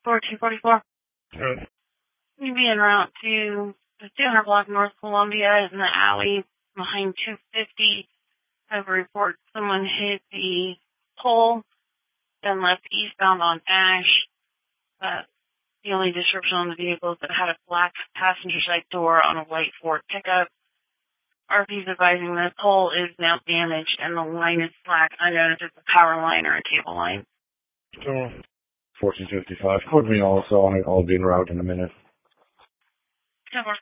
4244. Good. You'd be en route to the 200 block North Columbia in the alley behind 250. I have a report someone hit the pole, then left eastbound on Ash. The only description on the vehicle is that it had a black passenger side door on a white Ford pickup. RP's advising the pole is now damaged and the line is slack. I don't know if it's a power line or a cable line. 1455. Put me also on it. I'll be en route in a minute. 10